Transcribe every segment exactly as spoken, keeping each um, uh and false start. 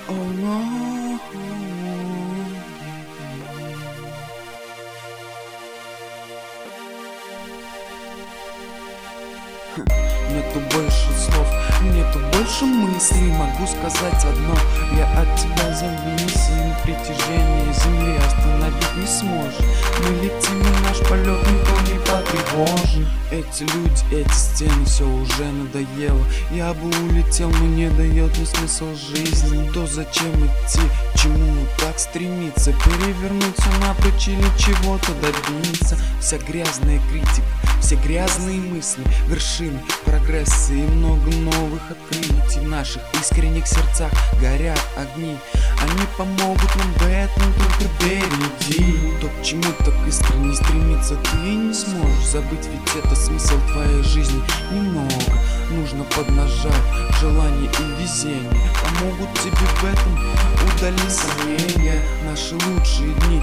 Oh no. Нету больше слов, нету больше мыслей. Могу сказать одно: я от тебя зависим. Притяжение земли остановить не сможешь. Мы летим, и наш полет никто не потревожит. Эти люди, эти стены, все уже надоело. Я бы улетел, но не дает мне смысл жизни. То зачем идти, чему так стремиться? Перевернуться напрочь или чего-то добиться. Вся грязная критика, все грязные мысли, вершины прогресса и много новых открытий. В наших искренних сердцах горят огни. Они помогут нам в этом, только береги. То, к чему так искренне стремиться ты не сможешь забыть, ведь это смысл твоей жизни. Немного нужно поднажать, желание и везение помогут тебе в этом. Удали сомнения. Наши лучшие дни,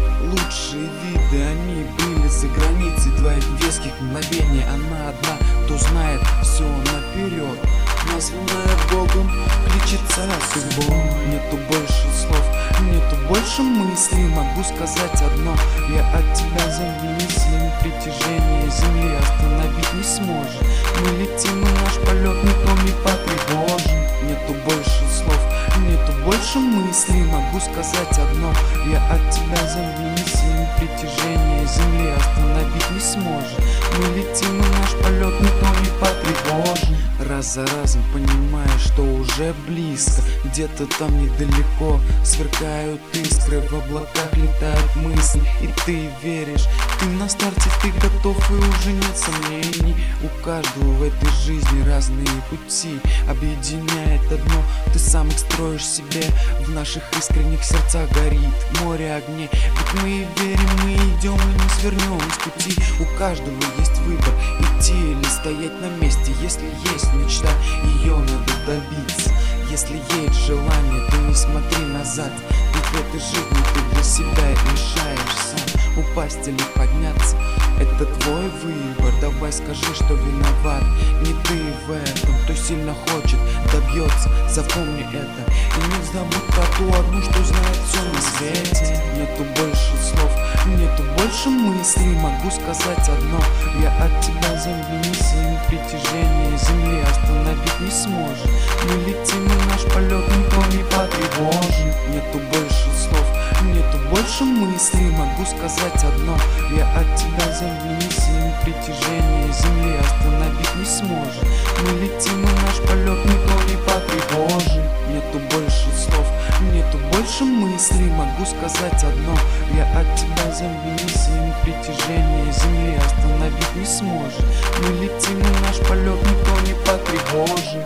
лучшие виды, они были за границей твоих веских мгновений. Она одна, кто знает все наперед, названная Богом, кличется судьбой. Нету больше слов, нету больше мыслей. Могу сказать одно: я от тебя зависим. Притяжение земли остановить не сможет. Мы летим, и наш полет никто не потревожит. Нету больше слов, нету больше мыслей. Могу сказать одно: я от тебя зависим. Притяжение земли остановить не сможет. Мы летим, и наш полет никто не потревожит. Раз за разом понимая, что уже близко, где-то там недалеко сверкают искры, в облаках летают мысли, и ты веришь, ты на старте, ты готов, и уже нет сомнений. У каждого в этой жизни разные пути, объединяет одно: ты сам их строишь себе. В наших искренних сердцах горит море огней, ведь мы верим, мы идем и не свернем с пути. У каждого есть выбор: идти или стоять на месте. Если есть мечта, ее надо добиться. Если есть желание, то не смотри назад, ведь в этой жизни ты для себя решаешь сам. Упасть или подняться — это твой выбор. Давай скажи, что виноват не ты в этом. Кто сильно хочет, добьется, запомни это. И не забудь про ту одну, что знает все на свете. Нету больше слов, нету больше мыслей. Могу сказать одно: я от тебя зависим. Притяжение земли остановить не сможет. Мы летим, и наш полет никто не потревожит. Нету больше слов, нету больше мыслей. Могу сказать одно: я от тебя зависим. Притяжение земли остановить не сможет. Мы летим, и наш полет никто не потревожит. Нету больше слов, нету больше мыслей. Могу сказать одно: я от тебя зависим. Притяжение земли остановить не сможет. Мы летим, и наш полет никто не потревожит.